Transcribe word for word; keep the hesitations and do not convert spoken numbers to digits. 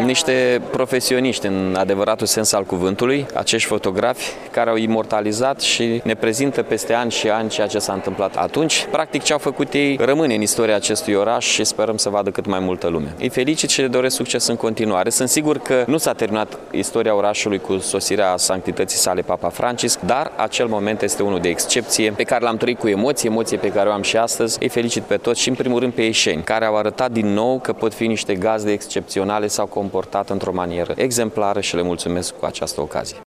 niște profesioniști în adevăratul sens al cuvântului, acești fotografi care au imortalizat și ne prezintă peste ani și ani ceea ce s-a întâmplat atunci. Practic ce au făcut ei rămâne în istoria acestui oraș și sperăm să vadă cât mai multă lume. Îi felicit și le doresc succes în continuare. Sunt sigur că nu s-a terminat istoria orașului cu sosirea sanctității sale Papa Francisc, dar acel moment este unul de excepție pe care l-am trăit cu emoție, emoție pe care o am și astăzi. Îi felicit pe toți și în primul rând pe ieșeni, care au arătat din nou că pot fi niște gazde excepționale, s-au comportat într-o manieră exemplară și le mulțumesc cu această ocazie.